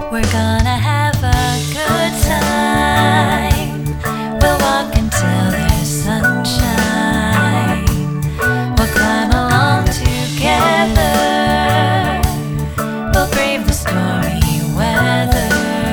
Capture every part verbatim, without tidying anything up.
We're gonna have a good time. We'll walk until there's sunshine. We'll climb along together. We'll brave the stormy weather.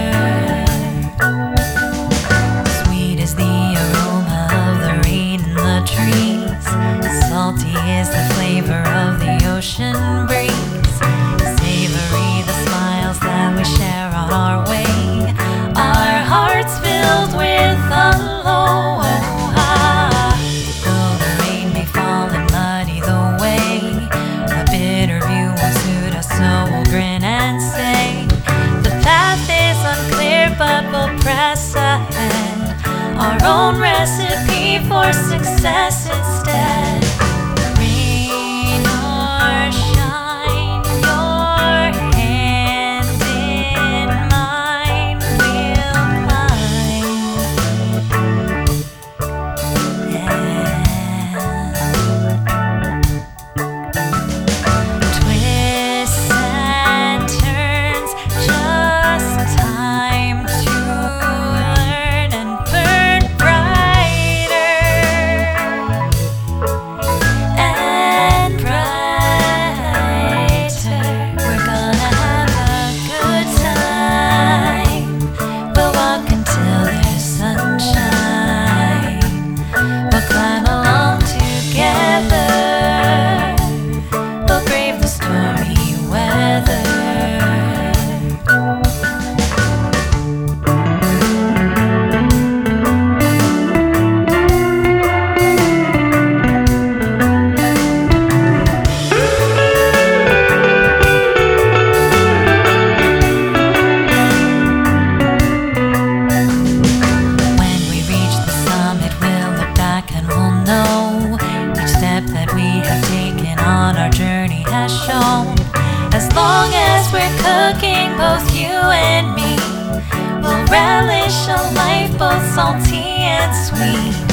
Sweet is the aroma of the rain in the trees. Salty is the flavor of the ocean breeze. Savory the smiles that we share on our way. Our hearts filled with aloha. Though the rain may fall and muddy the way, a bitter view won't suit us, so we'll grin and say the path is unclear, but we'll press ahead. Our own recipe for success instead. Rain or shine, your hand in mine, we'll climb. Yeah. Twists and turns, just time to learn and burn brighter and brighter. We're gonna have a good time. We'll walk until there's sunshine. We'll climb along together. We'll brave the stormy weather. When we reach the summit, we'll look back and we'll know each step that we have taken on our journey has shown. As long as we're cooking, both you and me, we'll relish a life both salty and sweet.